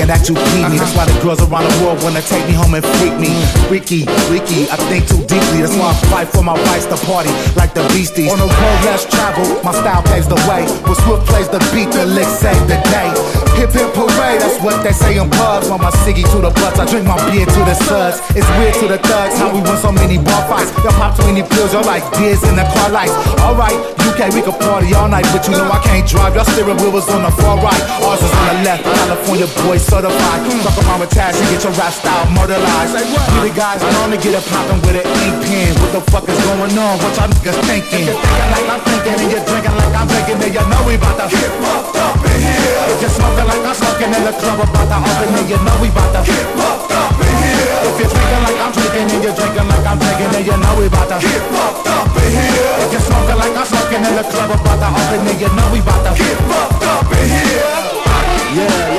thinking that you keep me. That's why the girls around the world wanna take me home and freak me. Freaky, freaky, I think too deeply. That's why I fight for my rights to party like the Beasties. On the road less travel, my style paves the way. When Swift plays the beat, the licks save the day. Hip hip parade, that's what they say in pubs. While my ciggy to the butts, I drink my beer to the suds. It's weird to the thugs how we win so many bar fights. Y'all pop 20 pills, y'all like beers in the car lights. Alright, UK, we can party all night, but you know I can't drive. Y'all steering wheel was on the far right, ours is on the left. California boy certified. Fuck around with Tash and get your rap style murderized. We the guys known to get it poppin' with an ink pen. What the fuck is going on? What y'all niggas thinking? You're thinking like I'm thinking and you're drinking like I'm drinking, then you know we bout to get fucked up in here. If you're smoking like I'm smoking in the club about to open, then you know we bout to get fucked up in here. If you're drinking like I'm drinking and you're drinking like I'm drinking, then you know we bout to get fucked up in here. If you're smoking like I'm smoking in the club about to open, then you know we bout to get fucked up in here. Yeah.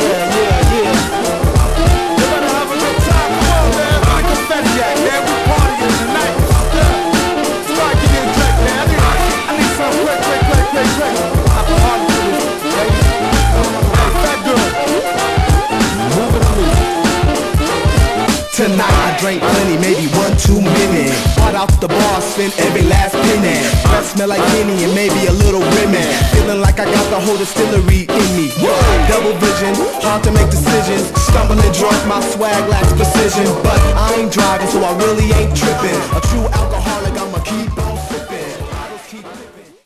You better have a good time. Come on, man. I confess that, man. We partying tonight. Strike it in, Drake, man. I need some quick. I can party to this, baby. Hey, fat girl. Move it loose. Tonight I drank plenty, maybe one too many. Bought out the bar, spent every last penny. Breath smell like Henny and maybe a little women. Feeling like I got the whole distillery in me. Double vision, hard to make decisions. Stumbling drunk, my swag lacks precision. But I ain't driving, so I really ain't tripping. A true alcoholic.